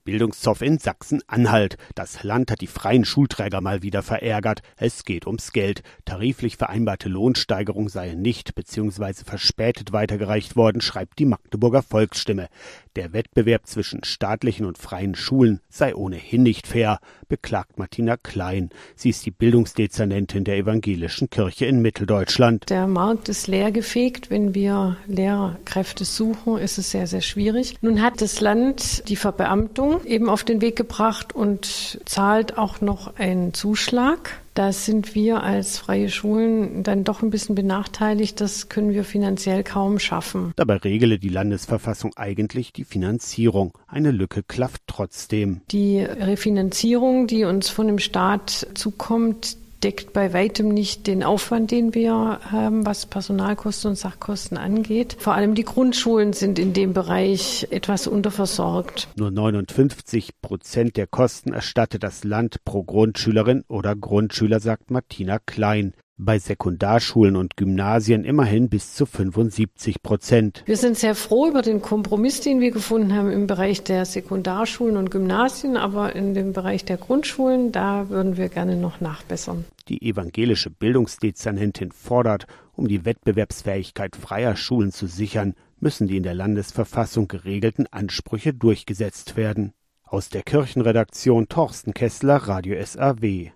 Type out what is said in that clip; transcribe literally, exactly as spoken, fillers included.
Bildungszoff in Sachsen-Anhalt. Das Land hat die freien Schulträger mal wieder verärgert. Es geht ums Geld. Tariflich vereinbarte Lohnsteigerung sei nicht bzw. verspätet weitergereicht worden, schreibt die Magdeburger Volksstimme. Der Wettbewerb zwischen staatlichen und freien Schulen sei ohnehin nicht fair, beklagt Martina Klein. Sie ist die Bildungsdezernentin der Evangelischen Kirche in Mitteldeutschland. Der Markt ist leergefegt. Wenn wir Lehrkräfte suchen, ist es sehr, sehr schwierig. Nun hat das Land die Verbeamtung eben auf den Weg gebracht und zahlt auch noch einen Zuschlag. Da sind wir als freie Schulen dann doch ein bisschen benachteiligt. Das können wir finanziell kaum schaffen. Dabei regele die Landesverfassung eigentlich die Finanzierung. Eine Lücke klafft trotzdem. Die Refinanzierung, die uns von dem Staat zukommt, deckt bei weitem nicht den Aufwand, den wir haben, was Personalkosten und Sachkosten angeht. Vor allem die Grundschulen sind in dem Bereich etwas unterversorgt. Nur neunundfünfzig Prozent der Kosten erstattet das Land pro Grundschülerin oder Grundschüler, sagt Martina Klein. Bei Sekundarschulen und Gymnasien immerhin bis zu fünfundsiebzig Prozent. Wir sind sehr froh über den Kompromiss, den wir gefunden haben im Bereich der Sekundarschulen und Gymnasien, aber in dem Bereich der Grundschulen, da würden wir gerne noch nachbessern. Die evangelische Bildungsdezernentin fordert, um die Wettbewerbsfähigkeit freier Schulen zu sichern, müssen die in der Landesverfassung geregelten Ansprüche durchgesetzt werden. Aus der Kirchenredaktion Torsten Kessler, Radio S A W.